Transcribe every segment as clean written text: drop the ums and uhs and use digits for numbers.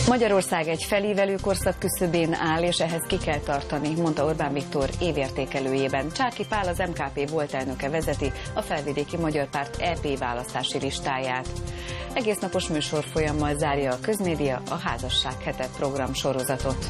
Magyarország egy felívelő korszak küszöbén áll, és ehhez ki kell tartani, mondta Orbán Viktor évértékelőjében. Csáky Pál, az MKP volt elnöke vezeti a Felvidéki Magyar Párt EP választási listáját. Egész napos műsorfolyammal zárja a Közmédia a Házasság hete program sorozatot.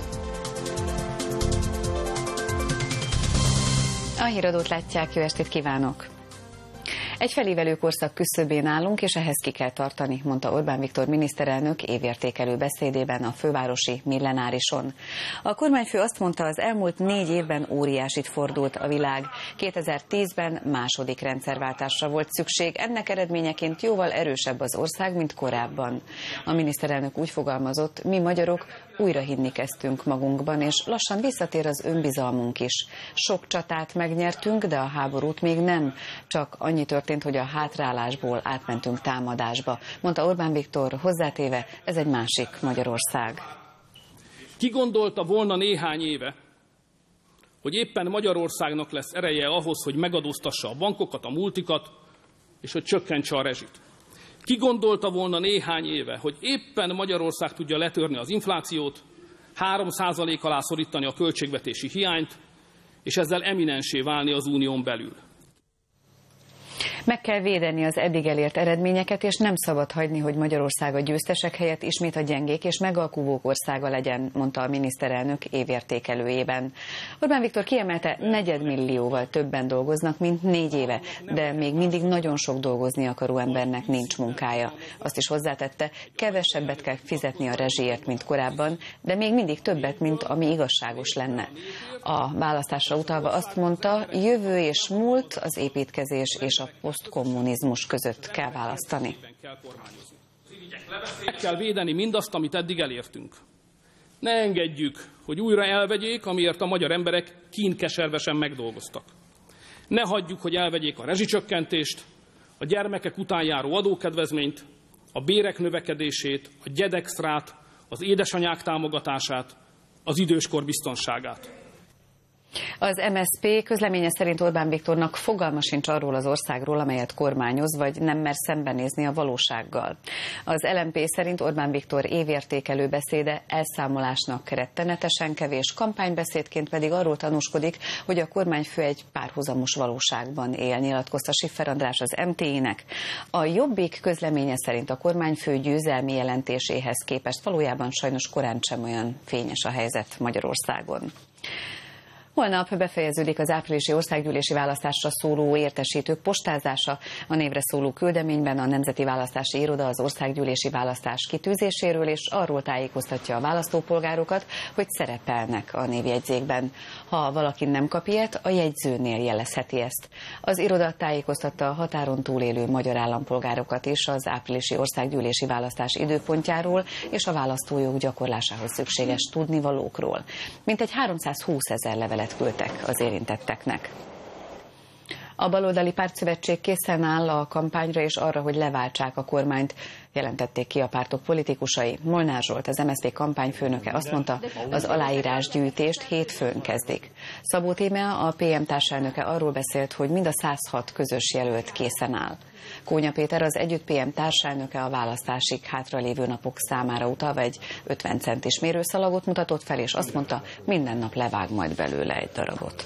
A híradót látják, jó estét kívánok! Egy felívelő korszak küszöbén állunk, és ehhez ki kell tartani, mondta Orbán Viktor miniszterelnök évértékelő beszédében a fővárosi millenárison. A kormányfő azt mondta, az elmúlt 4 évben óriásit fordult a világ. 2010-ben második rendszerváltásra volt szükség, ennek eredményeként jóval erősebb az ország, mint korábban. A miniszterelnök úgy fogalmazott, mi magyarok újra hinni kezdtünk magunkban, és lassan visszatér az önbizalmunk is. Sok csatát megnyertünk, de a háborút még nem. Csak annyi történt, hogy a hátrálásból átmentünk támadásba, mondta Orbán Viktor, hozzátéve, ez egy másik Magyarország. Ki gondolta volna néhány éve, hogy éppen Magyarországnak lesz ereje ahhoz, hogy megadóztassa a bankokat, a multikat, és hogy csökkentse a rezsit? Ki gondolta volna néhány éve, hogy éppen Magyarország tudja letörni az inflációt, 3% alá szorítani a költségvetési hiányt, és ezzel eminenssé válni az unión belül? Meg kell védeni az eddig elért eredményeket, és nem szabad hagyni, hogy Magyarország a győztesek helyett ismét a gyengék és megalkuvók országa legyen, mondta a miniszterelnök évértékelőjében. Orbán Viktor kiemelte, 4 millióval többen dolgoznak, mint 4 éve, de még mindig nagyon sok dolgozni akaró embernek nincs munkája. Azt is hozzátette, kevesebbet kell fizetni a rezsiért, mint korábban, de még mindig többet, mint ami igazságos lenne. A választásra utalva azt mondta, jövő és múlt, az építkezés és a posztkommunizmus között kell választani. Meg kell védeni mindazt, amit eddig elértünk. Ne engedjük, hogy újra elvegyék, amiért a magyar emberek kínkeservesen megdolgoztak. Ne hagyjuk, hogy elvegyék a rezsicsökkentést, a gyermekek után járó adókedvezményt, a bérek növekedését, a gyedextrát, az édesanyák támogatását, az időskor biztonságát. Az MSZP közleménye szerint Orbán Viktornak fogalma sincs arról az országról, amelyet kormányoz, vagy nem mer szembenézni a valósággal. Az LMP szerint Orbán Viktor évértékelő beszéde elszámolásnak rettenetesen kevés, kampánybeszédként pedig arról tanúskodik, hogy a kormányfő egy párhuzamos valóságban él, nyilatkozta Schiffer András az MTI-nek. A Jobbik közleménye szerint a kormányfő győzelmi jelentéséhez képest valójában sajnos korán sem olyan fényes a helyzet Magyarországon. Holnap befejeződik az áprilisi országgyűlési választásra szóló értesítők postázása. A névre szóló küldeményben a Nemzeti Választási Iroda az országgyűlési választás kitűzéséről és arról tájékoztatja a választópolgárokat, hogy szerepelnek a névjegyzékben. Ha valaki nem kap ilyet, a jegyzőnél jelezheti ezt. Az iroda tájékoztatta a határon túlélő magyar állampolgárokat is az áprilisi országgyűlési választás időpontjáról és a választójog gyakorlásához szükséges tudnivalókról. Mintegy 320 000 levelet küldtek az érintetteknek. A baloldali pártszövetség készen áll a kampányra és arra, hogy leváltsák a kormányt, jelentették ki a pártok politikusai. Molnár Zsolt, az MSZP kampányfőnöke azt mondta, az aláírásgyűjtést hétfőn kezdik. Szabó Tímea, a PM társelnöke arról beszélt, hogy mind a 106 közös jelölt készen áll. Kónya Péter, az Együtt PM társelnöke a választásig hátralévő napok számára utalva egy 50 centis mérőszalagot mutatott fel, és azt mondta, minden nap levág majd belőle egy darabot.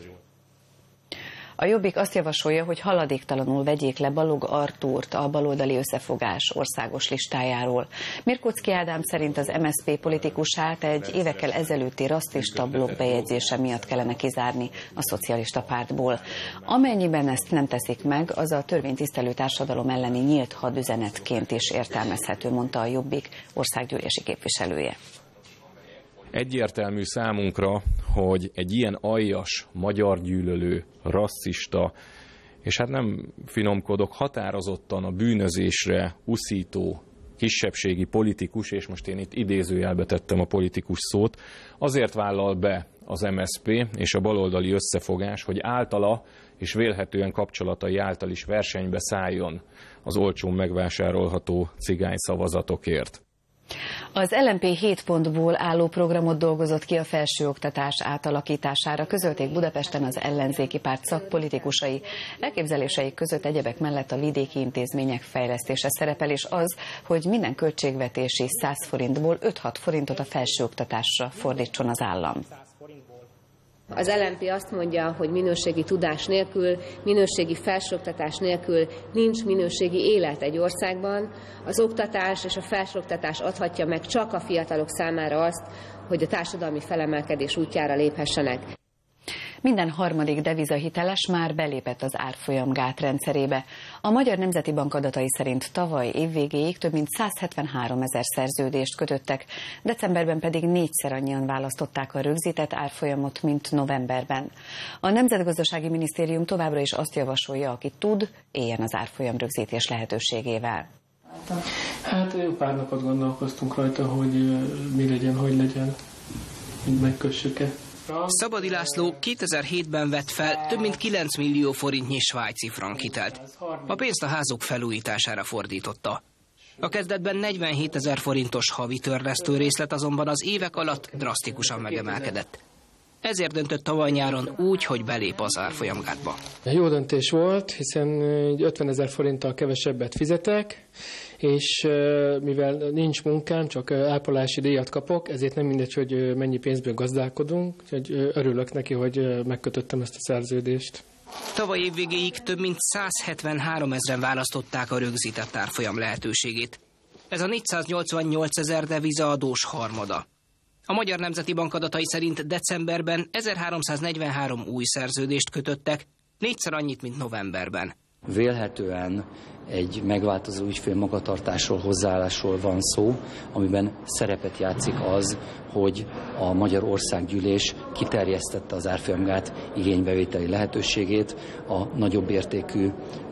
A Jobbik azt javasolja, hogy haladéktalanul vegyék le Balogh Artúrt a baloldali összefogás országos listájáról. Mirkóczky Ádám szerint az MSZP politikusát egy évekkel ezelőtti rasszista blog bejegyzése miatt kellene kizárni a szocialista pártból. Amennyiben ezt nem teszik meg, az a törvénytisztelő társadalom elleni nyílt hadüzenetként is értelmezhető, mondta a Jobbik országgyűlési képviselője. Egyértelmű számunkra, hogy egy ilyen aljas, magyargyűlölő, rasszista, és hát nem finomkodok, határozottan a bűnözésre uszító kisebbségi politikus, és most én itt idézőjelbe tettem a politikus szót, azért vállal be az MSZP és a baloldali összefogás, hogy általa és vélhetően kapcsolatai által is versenybe szálljon az olcsón megvásárolható cigány szavazatokért. Az LMP 7 pontból álló programot dolgozott ki a felsőoktatás átalakítására, közölték Budapesten az ellenzéki párt szakpolitikusai. Elképzeléseik között egyebek mellett a vidéki intézmények fejlesztése szerepel, és az, hogy minden költségvetési 100 forintból 5-6 forintot a felsőoktatásra fordítson az állam. Az LMP azt mondja, hogy minőségi tudás nélkül, minőségi felsőoktatás nélkül nincs minőségi élet egy országban. Az oktatás és a felsőoktatás adhatja meg csak a fiatalok számára azt, hogy a társadalmi felemelkedés útjára léphessenek. Minden harmadik devizahiteles már belépett az árfolyam gátrendszerébe. A Magyar Nemzeti Bank adatai szerint tavaly évvégéig több mint 173 000 szerződést kötöttek, decemberben pedig 4-szer annyian választották a rögzített árfolyamot, mint novemberben. A Nemzetgazdasági Minisztérium továbbra is azt javasolja, aki tud, éljen az árfolyam rögzítés lehetőségével. Hát jó pár napot gondolkoztunk rajta, hogy mi legyen, hogy legyen, hogy megkössük-e. Szabadi László 2007-ben vett fel több mint 9 millió forintnyi svájci frank hitelt. A pénzt a házuk felújítására fordította. A kezdetben 47 000 forintos havi törlesztő részlet azonban az évek alatt drasztikusan megemelkedett. Ezért döntött tavaly nyáron úgy, hogy belép az árfolyamgátba. Jó döntés volt, hiszen 50 000 forinttal kevesebbet fizetek, és mivel nincs munkám, csak ápolási díjat kapok, ezért nem mindegy, hogy mennyi pénzből gazdálkodunk, úgyhogy örülök neki, hogy megkötöttem ezt a szerződést. Tavaly évvégéig több mint 173 000-en választották a rögzített árfolyam lehetőségét. Ez a 488 000 devizaadós harmada. A Magyar Nemzeti Bank adatai szerint decemberben 1343 új szerződést kötöttek, 4-szer annyit, mint novemberben. Vélhetően egy megváltozó ügyfél magatartásról, hozzáállásról van szó, amiben szerepet játszik az, hogy a Magyar Országgyűlés kiterjesztette az árfolyamgát igénybevételi lehetőségét a nagyobb értékű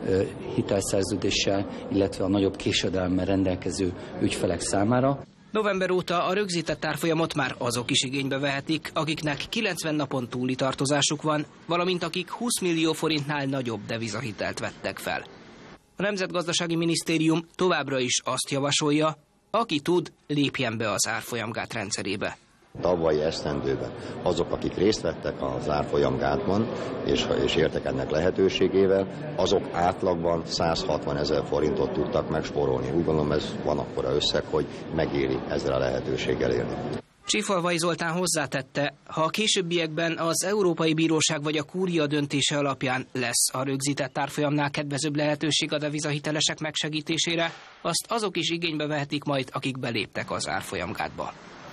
hitelszerződéssel, illetve a nagyobb késedelemmel rendelkező ügyfelek számára. November óta a rögzített árfolyamot már azok is igénybe vehetik, akiknek 90 napon túli tartozásuk van, valamint akik 20 millió forintnál nagyobb devizahitelt vettek fel. A Nemzetgazdasági Minisztérium továbbra is azt javasolja, aki tud, lépjen be az árfolyamgát rendszerébe. Tavalyi esztendőben azok, akik részt vettek az árfolyamgátban, és értek ennek lehetőségével, azok átlagban 160 000 forintot tudtak megspórolni. Úgy gondolom, ez van akkora összeg, hogy megéri ezzel a lehetőséggel élni. Csifalvai Zoltán hozzátette, ha a későbbiekben az Európai Bíróság vagy a Kúria döntése alapján lesz a rögzített árfolyamnál kedvezőbb lehetőség a devizahitelesek megsegítésére, azt azok is igénybe vehetik majd, akik beléptek az árfolyamgátba.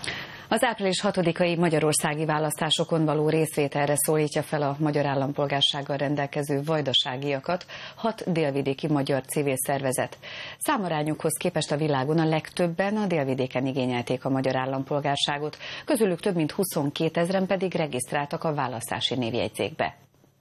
Az április 6-ai magyarországi választásokon való részvételre szólítja fel a magyar állampolgársággal rendelkező vajdaságiakat 6 délvidéki magyar civil szervezet. Számarányukhoz képest a világon a legtöbben a délvidéken igényelték a magyar állampolgárságot, közülük több mint 22 000 pedig regisztráltak a választási névjegyzékbe.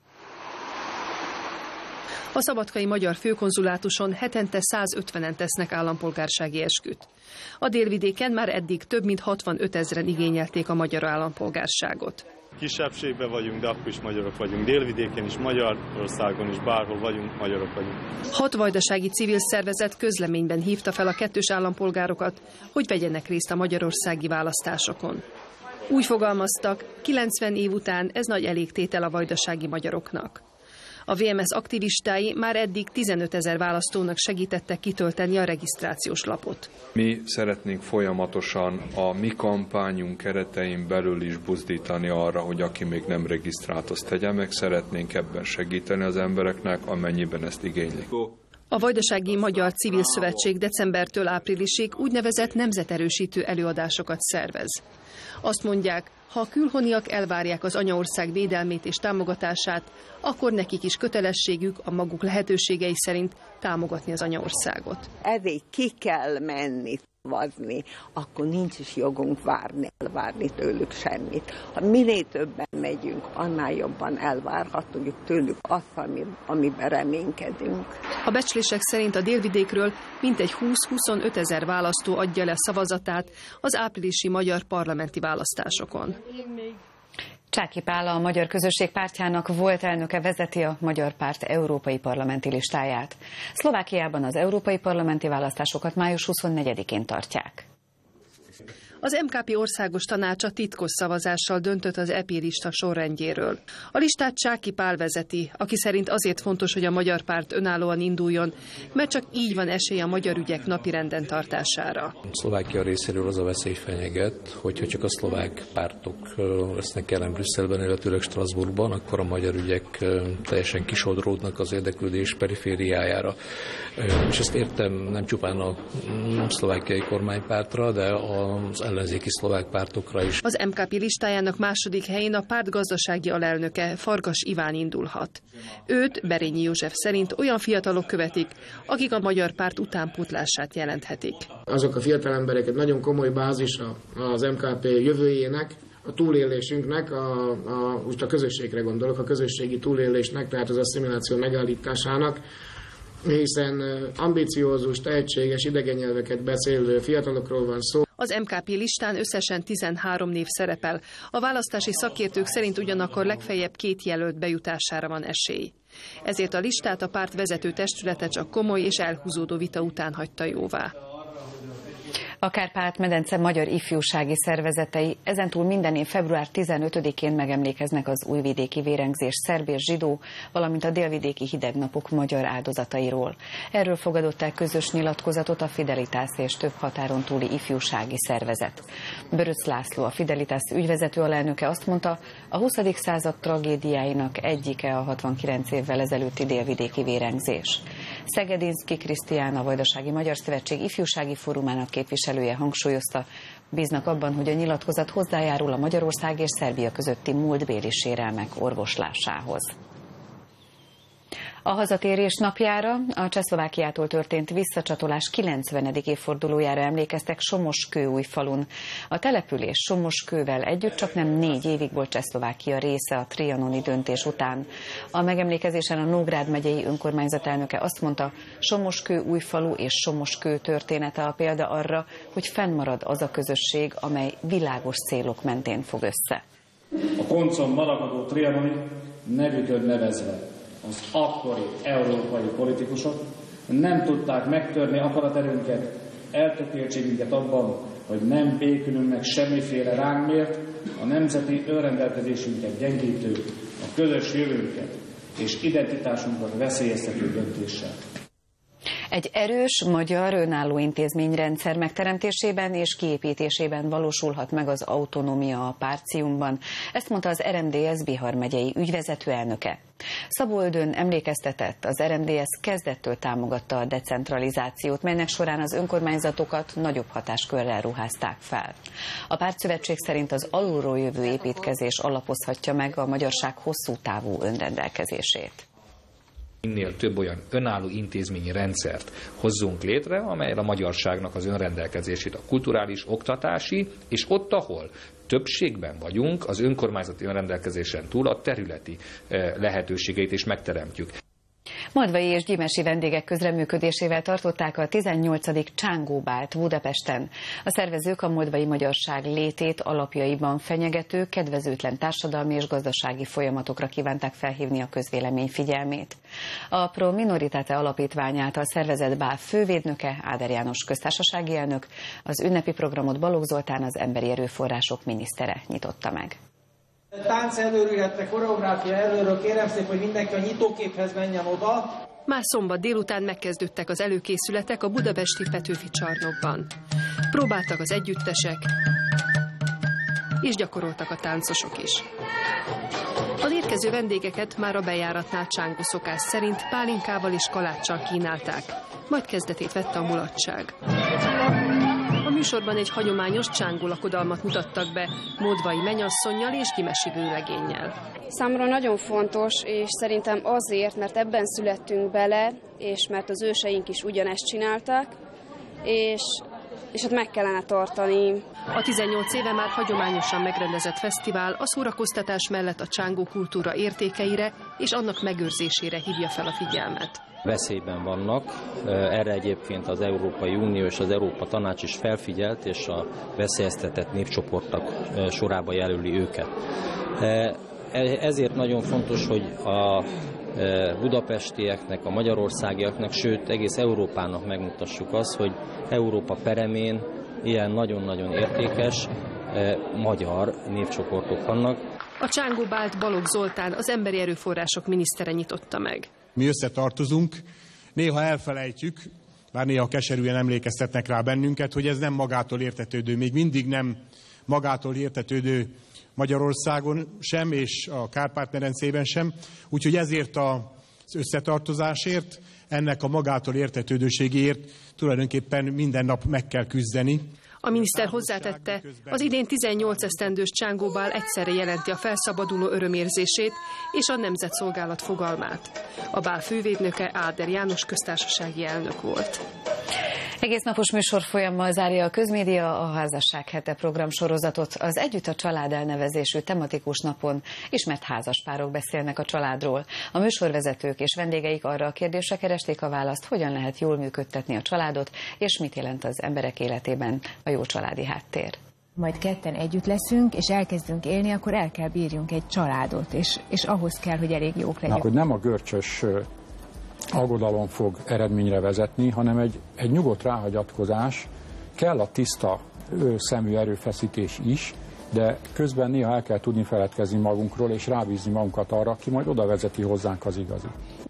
A szabadkai magyar főkonzulátuson hetente 150-en tesznek állampolgársági esküt. A délvidéken már eddig több mint 65 000-en igényelték a magyar állampolgárságot. Kisebbségben vagyunk, de akkor is magyarok vagyunk. Délvidéken is, Magyarországon is, bárhol vagyunk, magyarok vagyunk. 6 vajdasági civil szervezet közleményben hívta fel a kettős állampolgárokat, hogy vegyenek részt a magyarországi választásokon. Úgy fogalmaztak, 90 év után ez nagy elégtétel a vajdasági magyaroknak. A VMS aktivistái már eddig 15 000 választónak segítettek kitölteni a regisztrációs lapot. Mi szeretnénk folyamatosan a mi kampányunk keretein belül is buzdítani arra, hogy aki még nem regisztrált, azt tegye meg. Szeretnénk ebben segíteni az embereknek, amennyiben ezt igénylik. A Vajdasági Magyar Civil Szövetség decembertől áprilisig úgynevezett nemzeterősítő előadásokat szervez. Azt mondják, ha a külhoniak elvárják az anyaország védelmét és támogatását, akkor nekik is kötelességük a maguk lehetőségei szerint támogatni az anyaországot. Ezért ki kell menni szavazni, akkor nincs is jogunk elvárni tőlük semmit. Ha minél többen megyünk, annál jobban elvárhatjuk tőlük azt, amiben reménykedünk. A becslések szerint a délvidékről mintegy 20-25 000 választó adja le szavazatát az áprilisi magyar parlamenti választásokon. Csáky Pál, a Magyar Közösség Pártjának volt elnöke vezeti a Magyar Párt európai parlamenti listáját. Szlovákiában az európai parlamenti választásokat május 24-én tartják. Az MKP országos tanácsa titkos szavazással döntött az EP lista sorrendjéről. A listát Csáky Pál vezeti, aki szerint azért fontos, hogy a magyar párt önállóan induljon, mert csak így van esély a magyar ügyek napirenden tartására. Szlovákia részéről az a veszély fenyeget, hogyha csak a szlovák pártok lesznek jelen Brüsszelben, illetőleg Strasbourgban, akkor a magyar ügyek teljesen kisodródnak az érdeklődés perifériájára. És ezt értem nem csupán a szlovákiai kormánypártra, de az ellenzéki szlovák pártokra is. Az MKP listájának második helyén a párt gazdasági alelnöke, Farkas Iván indulhat. Őt Berényi József szerint olyan fiatalok követik, akik a magyar párt utánpótlását jelenthetik. Azok a fiatal emberek nagyon komoly bázisa az MKP jövőjének, a túlélésünknek, most a közösségre gondolok, a közösségi túlélésnek, tehát az asszimiláció megállításának, hiszen ambiciózus, tehetséges, idegen nyelveket beszélő fiatalokról van szó. Az MKP listán összesen 13 név szerepel. A választási szakértők szerint ugyanakkor legfeljebb 2 jelölt bejutására van esély. Ezért a listát a párt vezető testülete csak komoly és elhúzódó vita után hagyta jóvá. A Kárpát-medence magyar ifjúsági szervezetei ezentúl minden év február 15-én megemlékeznek az újvidéki vérengzés szerb és zsidó, valamint a délvidéki hidegnapok magyar áldozatairól. Erről fogadott el közös nyilatkozatot a Fidelitas és több határon túli ifjúsági szervezet. Böröc László, a Fidelitas ügyvezető alelnöke azt mondta, a 20. század tragédiáinak egyike a 69 évvel ezelőtti délvidéki vérengzés. Szegedinszky Krisztián, a Vajdasági Magyar Szövetség ifjúsági fórumának képviselője hangsúlyozta, bíznak abban, hogy a nyilatkozat hozzájárul a Magyarország és Szerbia közötti múltbéli sérelmek orvoslásához. A hazatérés napjára, a Csehszlovákiától történt visszacsatolás 90. évfordulójára emlékeztek Somoskő-Újfalun. A település Somoskővel együtt csaknem 4 évig volt Csehszlovákia része a trianoni döntés után. A megemlékezésen a Nógrád megyei önkormányzat elnöke azt mondta, Somoskő-Újfalu és Somoskő története a példa arra, hogy fennmarad az a közösség, amely világos célok mentén fog össze. A koncon maragadó trianoni nevükön nevezve az akkori európai politikusok nem tudták megtörni akaraterőnket, eltökéltségünket abban, hogy nem békülünk meg semmiféle ránk mért, a nemzeti önrendelkezésünket gyengítő, a közös jövőnket és identitásunkat veszélyeztető döntéssel. Egy erős magyar önálló intézményrendszer megteremtésében és kiépítésében valósulhat meg az autonómia a Párciumban. Ezt mondta az RMDSZ Bihar megyei ügyvezető elnöke. Szabó Ödön emlékeztetett, az RMDSZ kezdettől támogatta a decentralizációt, melynek során az önkormányzatokat nagyobb hatáskörrel ruházták fel. A pártszövetség szerint az alulról jövő építkezés alapozhatja meg a magyarság hosszú távú önrendelkezését. Minél több olyan önálló intézményi rendszert hozzunk létre, amelyre a magyarságnak az önrendelkezését, a kulturális, oktatási, és ott, ahol többségben vagyunk, az önkormányzati önrendelkezésen túl a területi lehetőségeit is megteremtjük. Moldvai és gyimesi vendégek közreműködésével tartották a 18. Csángóbált Budapesten. A szervezők a moldvai magyarság létét alapjaiban fenyegető, kedvezőtlen társadalmi és gazdasági folyamatokra kívánták felhívni a közvélemény figyelmét. A Pro Minoritate alapítvány által szervezett bál fővédnöke, Áder János köztársasági elnök, az ünnepi programot Balogh Zoltán, az emberi erőforrások minisztere nyitotta meg. Tánc előről, illetve koreográfia előről kérem szépen, hogy mindenki a nyitóképhez menjen oda. Már szombat délután megkezdődtek az előkészületek a budapesti Petőfi csarnokban. Próbáltak az együttesek, és gyakoroltak a táncosok is. Az érkező vendégeket már a bejáratnál csángó szokás szerint pálinkával és kaláccsal kínálták, majd kezdetét vette a mulatság. A műsorban egy hagyományos csángó lakodalmat mutattak be, moldvai mennyasszonnyal és gyimesi vőlegénnyel. Számomra nagyon fontos, és szerintem azért, mert ebben születtünk bele, és mert az őseink is ugyanezt csinálták, és hát meg kellene tartani. A 18 éve már hagyományosan megrendezett fesztivál a szórakoztatás mellett a csángó kultúra értékeire és annak megőrzésére hívja fel a figyelmet. Veszélyben vannak, erre egyébként az Európai Unió és az Európa Tanács is felfigyelt, és a veszélyeztetett népcsoportok sorába jelöli őket. Ezért nagyon fontos, hogy a budapestieknek, a magyarországiaknak, sőt egész Európának megmutassuk azt, hogy Európa peremén ilyen nagyon-nagyon értékes magyar népcsoportok vannak. A Csángó-Bált Balogh Zoltán, az Emberi Erőforrások minisztere nyitotta meg. Mi összetartozunk, néha elfelejtjük, bár néha keserűen emlékeztetnek rá bennünket, hogy ez nem magától értetődő, még mindig nem magától értetődő Magyarországon sem, és a Kárpát-medencében sem. Úgyhogy ezért az összetartozásért, ennek a magától értetődőségéért tulajdonképpen minden nap meg kell küzdeni. A miniszter hozzátette, az idén 18 esztendős Csángó-Bál egyszerre jelenti a felszabaduló örömérzését és a nemzetszolgálat fogalmát. A Bál fővédnöke Áder János köztársasági elnök volt. Egész napos műsorfolyammal zárja a Közmédia a Házasság hete programsorozatot. Az Együtt a család elnevezésű tematikus napon ismert házaspárok beszélnek a családról. A műsorvezetők és vendégeik arra a kérdésre keresték a választ, hogyan lehet jól működtetni a családot, és mit jelent az emberek életében a jó családi háttér. Majd ketten együtt leszünk, és elkezdünk élni, akkor el kell bírjunk egy családot, és ahhoz kell, hogy elég jók legyünk. Hogy nem a görcsös aggodalom fog eredményre vezetni, hanem egy nyugodt ráhagyatkozás, kell a tiszta szemű erőfeszítés is, de közben néha el kell tudni feledkezni magunkról, és rábízni magunkat arra, aki majd oda vezeti hozzánk az igazi.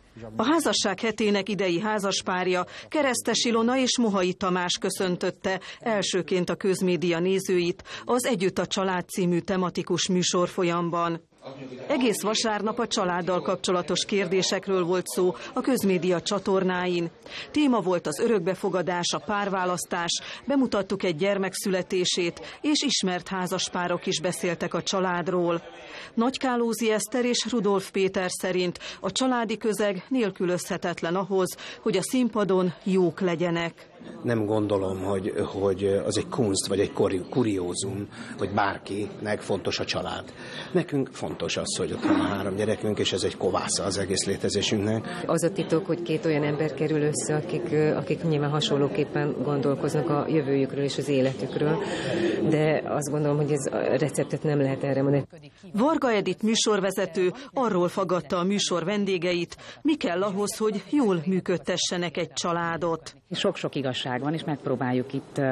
A házasság hetének idei házaspárja Keresztes Ilona és Mohai Tamás köszöntötte elsőként a Közmédia nézőit az Együtt a család című tematikus műsorfolyamban. Egész vasárnap a családdal kapcsolatos kérdésekről volt szó a Közmédia csatornáin. Téma volt az örökbefogadás, a párválasztás, bemutattuk egy gyermek születését, és ismert házaspárok is beszéltek a családról. Nagykálózi Eszter és Rudolf Péter szerint a családi közeg nélkülözhetetlen ahhoz, hogy a színpadon jók legyenek. Nem gondolom, hogy az egy kunst, vagy egy kuriózum, hogy bárkinek fontos a család. Nekünk fontos az, hogy ott van a 3 gyerekünk, és ez egy kovásza az egész létezésünknek. Az a titok, hogy 2 olyan ember kerül össze, akik nyilván hasonlóképpen gondolkoznak a jövőjükről és az életükről, de azt gondolom, hogy ez a receptet nem lehet erre mondani. Varga Edith műsorvezető arról faggatta a műsor vendégeit, mi kell ahhoz, hogy jól működtessenek egy családot. Sok-sok igazság van, és megpróbáljuk itt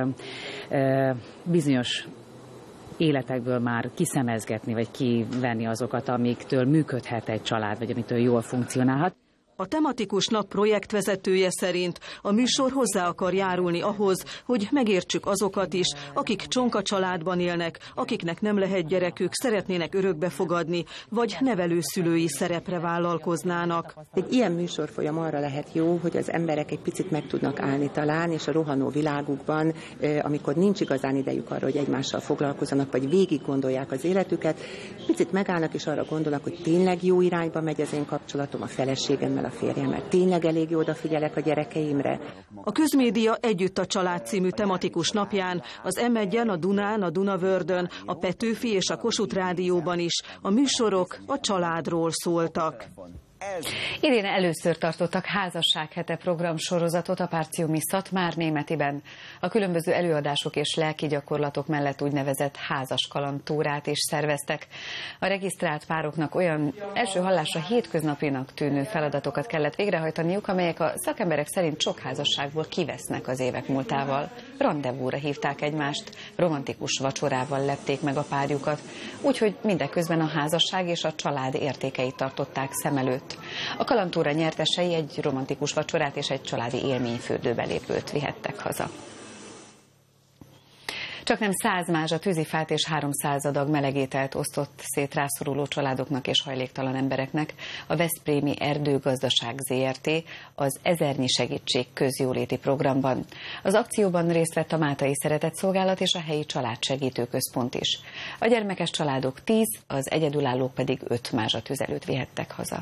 bizonyos életekből már kiszemezgetni, vagy kivenni azokat, amiktől működhet egy család, vagy amitől jól funkcionálhat. A tematikus nap projektvezetője szerint a műsor hozzá akar járulni ahhoz, hogy megértsük azokat is, akik csonka családban élnek, akiknek nem lehet gyerekük, szeretnének örökbefogadni, vagy nevelőszülői szerepre vállalkoznának. Egy ilyen műsorfolyam arra lehet jó, hogy az emberek egy picit meg tudnak állni talán, és a rohanó világukban, amikor nincs igazán idejük arra, hogy egymással foglalkozzanak, vagy végig gondolják az életüket, picit megállnak és arra gondolnak, hogy tényleg jó irányba megy az én kapcsolatom a feleségemmel, a férjemmel, tényleg elég jó odafigyelek a gyerekeimre. A Közmédia Együtt a család című tematikus napján az M1-en, a Dunán, a Dunavördön, a Petőfi és a Kossuth Rádióban is a műsorok a családról szóltak. Idén először tartottak Házasság hete programsorozatot a Párciumi Szatmár Németiben. A különböző előadások és lelki gyakorlatok mellett úgynevezett házas kalandtúrát is szerveztek. A regisztrált pároknak olyan első hallásra hétköznapinak tűnő feladatokat kellett végrehajtaniuk, amelyek a szakemberek szerint sok házasságból kivesznek az évek múltával. Randevúra hívták egymást, romantikus vacsorával lepték meg a párjukat, úgyhogy mindeközben a házasság és a család értékeit tartották szem előtt. A kalandtúra nyertesei egy romantikus vacsorát és egy családi élményfürdőbelépőt vihettek haza. Csaknem 100 mázsa tűzifát és 300 adag melegételt osztott szét rászoruló családoknak és hajléktalan embereknek a Veszprémi Erdőgazdaság Zrt. az Ezernyi Segítség közjóléti programban. Az akcióban részt vett a Mátai Szeretetszolgálat és a helyi családsegítő központ is. A gyermekes családok 10, az egyedülállók pedig 5 mázsa tüzelőt vihettek haza.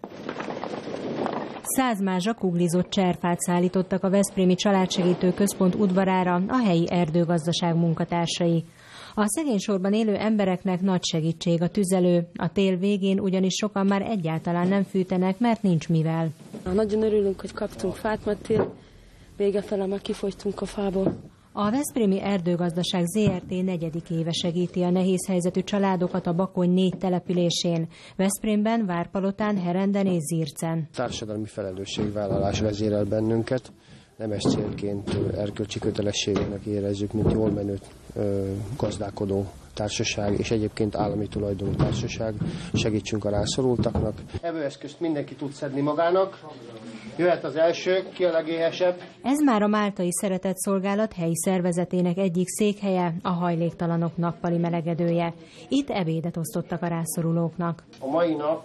100 mázsa kuglizott cserfát szállítottak a Veszprémi Családsegítő Központ udvarára a helyi erdőgazdaság munkatársai. A szegénysorban élő embereknek nagy segítség a tüzelő. A tél végén ugyanis sokan már egyáltalán nem fűtenek, mert nincs mivel. Nagyon örülünk, hogy kaptunk fát, mert tél vége fele már kifogytunk a fából. A Veszprémi Erdőgazdaság Zrt. 4. éve segíti a nehéz helyzetű családokat a Bakony 4 településén. Veszprémben, Várpalotán, Herenden és Zircen. Társadalmi felelősségvállalás vezérel bennünket. nemes célként, erkölcsi kötelességének érezzük, mint jól menő gazdálkodó társaság, és egyébként állami tulajdonú társaság. Segítsünk a rászorultaknak. Evőeszközt mindenki tud szedni magának. Jöhet az első, ki a legéhesebb. Ez már a Máltai Szeretetszolgálat helyi szervezetének egyik székhelye, a hajléktalanok nappali melegedője. Itt ebédet osztottak a rászorulóknak. A mai nap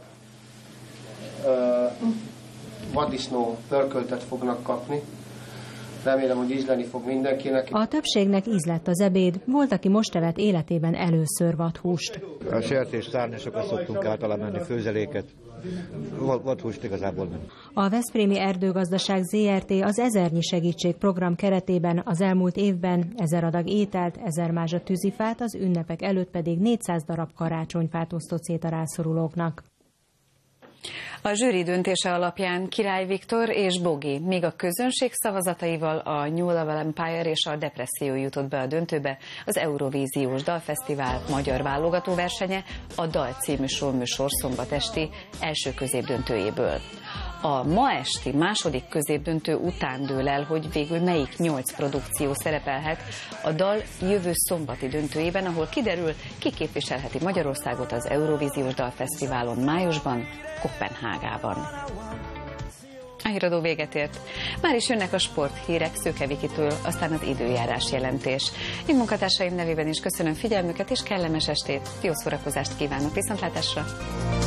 vaddisznó pörköltet fognak kapni. Remélem, hogy ízleni fog mindenkinek. A többségnek ízlett az ebéd, volt, aki most evett életében először vadhúst. A sertés szárnyasokat szoktunk általában menni, főzeléket. Vadhúst igazából nem. A Veszprémi Erdőgazdaság ZRT az 1000-nyi segítségprogram keretében az elmúlt évben 1000 adag ételt, 1000 mázsa tűzifát, az ünnepek előtt pedig 400 darab karácsonyfát osztott szét a rászorulóknak. A zsűri döntése alapján Király Viktor és Bogi, míg a közönség szavazataival a New Level Empire és a Depresszió jutott be a döntőbe, az Eurovíziós Dalfesztivál magyar válogatóversenye a Dal című sorműsor szombat esti első középdöntőjéből. A ma esti második középdöntő után dől el, hogy végül melyik 8 produkció szerepelhet a Dal jövő szombati döntőjében, ahol kiderül, ki képviselheti Magyarországot az Eurovíziós Dalfesztiválon májusban, Koppenhágában. A híradó véget ért. Már is jönnek a sporthírek Szőke Vikitől, aztán az időjárás jelentés. Én munkatársaim nevében is köszönöm figyelmüket és kellemes estét, jó szórakozást kívánok, viszontlátásra!